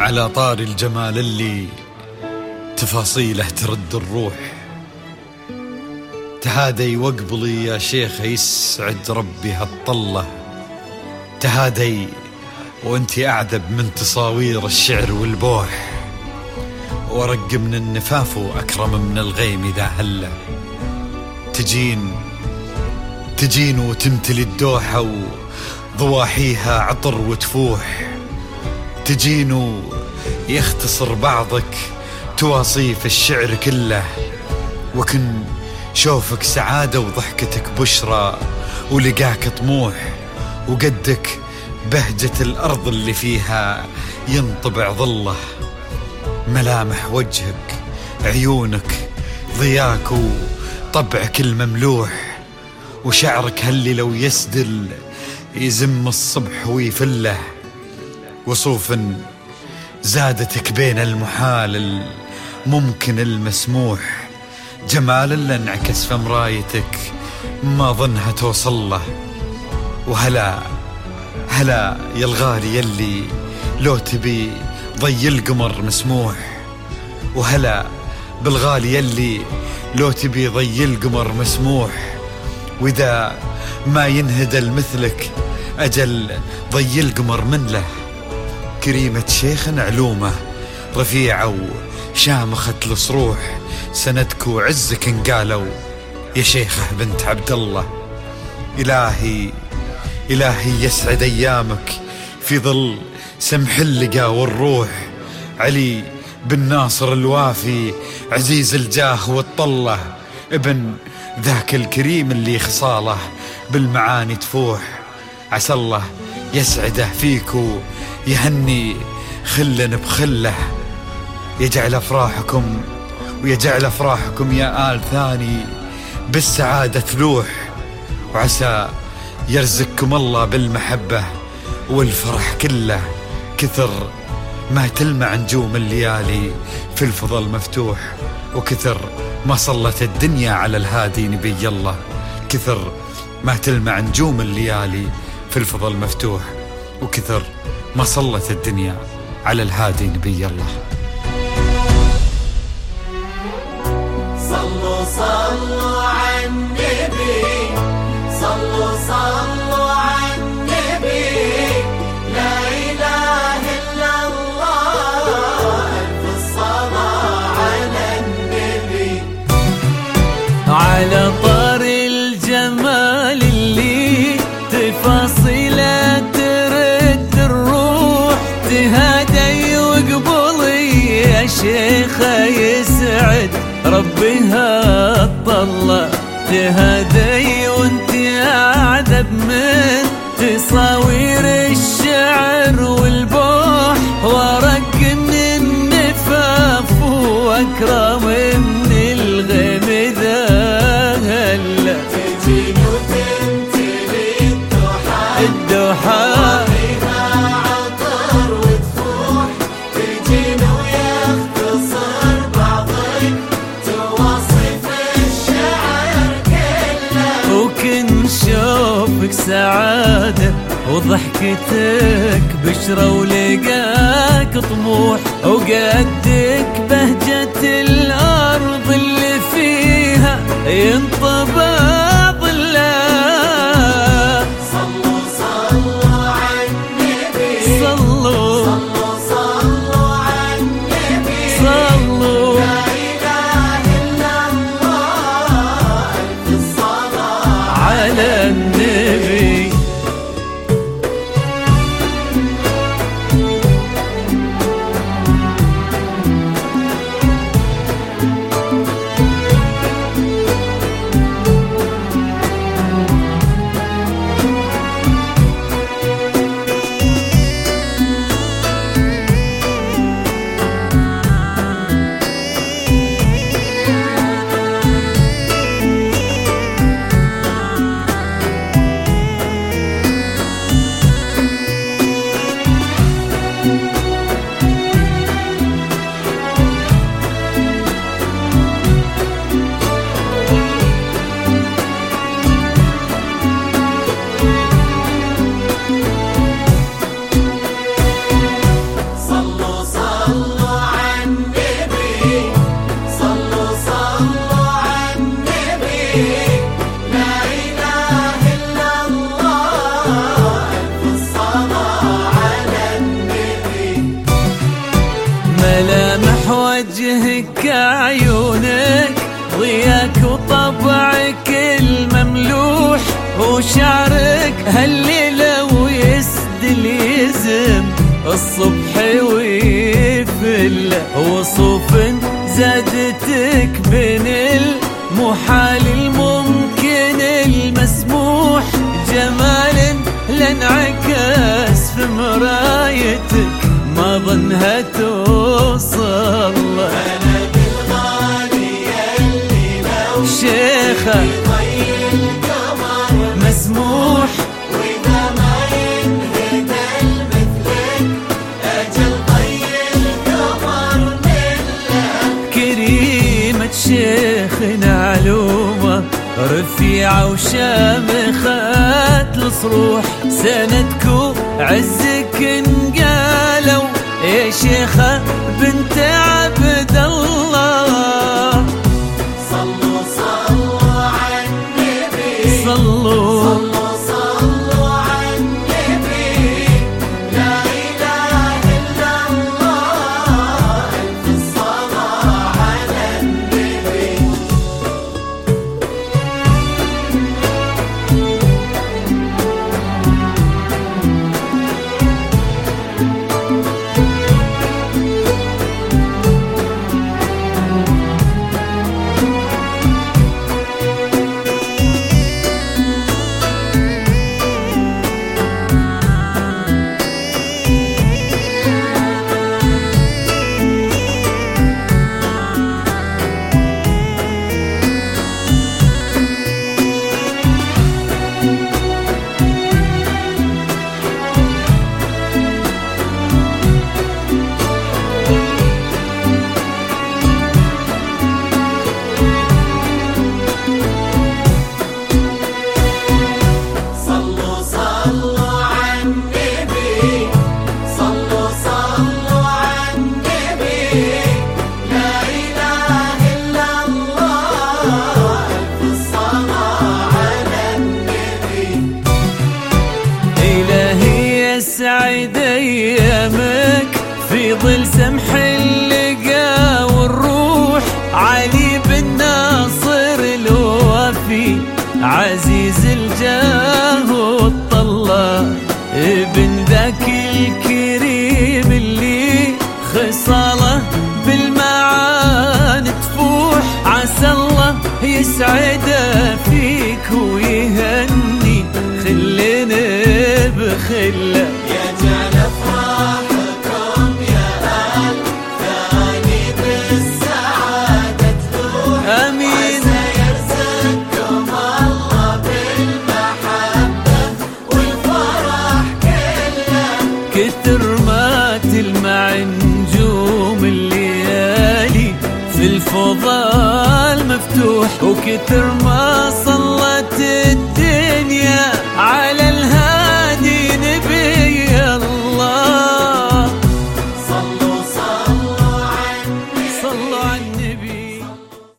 على طاري الجمال اللي تفاصيله ترد الروح، تهادي واقبلي يا شيخ يسعد ربي هالطلة، تهادي وانتي أعذب من تصاوير الشعر والبوح، ورق من النفاف وأكرم من الغيم إذا هله، تجين وتمتلي الدوحة وضواحيها عطر وتفوح، تجين ويختصر بعضك تواصيف الشعر كله، وكن شوفك سعادة وضحكتك بشرى ولقاك طموح، وقدك بهجة الأرض اللي فيها ينطبع ظله، ملامح وجهك عيونك ضياك وطبعك المملوح، وشعرك هاللي لو يسدل يزم الصبح ويفله، وصوف زادتك بين المحال الممكن المسموح، جمال اللي انعكس في مرايتك ما ظنها توصل له، وهلا يا الغالي يلي لو تبي ضي القمر مسموح، وهلا بالغالي يلي لو تبي ضي القمر مسموح، وإذا ما ينهدل مثلك أجل ضي القمر من له، كريمة شيخ علومه رفيعة وشامخة الصروح، سندك وعزك انقالوا يا شيخة بنت عبد الله، إلهي يسعد أيامك في ظل سمح اللقا والروح، علي بن ناصر الوافي عزيز الجاه والطلة، ابن ذاك الكريم اللي خصاله بالمعاني تفوح، عسى الله يسعده فيكو يهني خلا بخله، يجعل أفراحكم يا آل ثاني بالسعادة تلوح، وعسى يرزقكم الله بالمحبة والفرح كله، كثر ما تلمع نجوم الليالي في الفضل مفتوح، وكثر ما صلت الدنيا على الهادي نبي الله، كثر ما تلمع نجوم الليالي في الفضل مفتوح، وكثر ما صلت الدنيا على الهادي نبي الله. صلوا على النبي، صلوا على النبي، لا إله إلا الله، ألف الصلاة على النبي. على طار الجمال اللي تفاصيله ترد الروح، تهادي وقبلي يا شيخة يسعد ربها الطلة، تهادي وانت أعذب من تصاوير الشعر والبوح، ورق من النفاف وأكرم من الغيم ذا هلا، تجين وتمتلي الدوحة عطر وتفوح، تجين ويختصر بعضك تواصف الشعر كله، وكن شوفك سعادة وضحكتك بشرى ولقاك طموح، وقدك بهجة الأرض اللي فيها ينطبع ظله. صلوا على النبي، صلوا على النبي، صلوا لا إله إلا الله، ألف الصلاة على النبي. وشعرك هالليلة ويسدل يزم الصبح ويفل وصوف زادتك بين المحال الممكن المسموح جمال لانعكس في مرايتك ما ظنها توصل. أنا بالغالي اللي لو شيخة ضي القمر مسموح وإذا ما ينهدى مثلك أجل ضي القمر ملة. كريمة شيخنا علومة رفيعة وشامخات الصروح سندكو عزك انقالوا يا شيخة بنت عبد الله. صلوا صلوا على النبي صلوا صلوا صلوا على النبي لا إله إلا الله ألف الصلاة على النبي. صلوا صلوا على النبي صلوا صلوا على النبي لا إله إلا الله ألف الصلاة على النبي. إلهي يسعد أيامك في ظل سمح اللقا والروح علي بن ناصر الوفي عزيز الجاه والطلة ابن ذاك الكريم اللي خصاله بالمعاني تفوح عسى الله يسعده فيك ويهني خلنا بخله يجعل أفراحكم يا أهل ثاني بالسعادة تلوح. آمين. عسى يرزقكم الله بالمحبة والفرح كله. كثر ما تلمع نجوم الليالي في الفضاء المفتوح وكثر ما